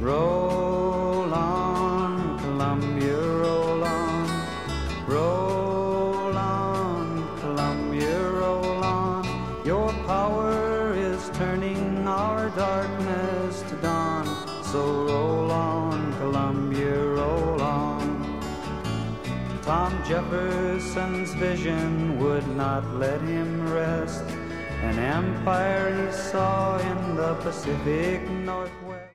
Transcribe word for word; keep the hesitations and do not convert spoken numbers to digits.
Roll on, Columbia, roll on. Roll on, Columbia, roll on. Your power is turning our darkness to dawn. So roll on, Columbia, roll on. Tom Jefferson's vision would not let him rest. An empire he saw in the Pacific Northwest.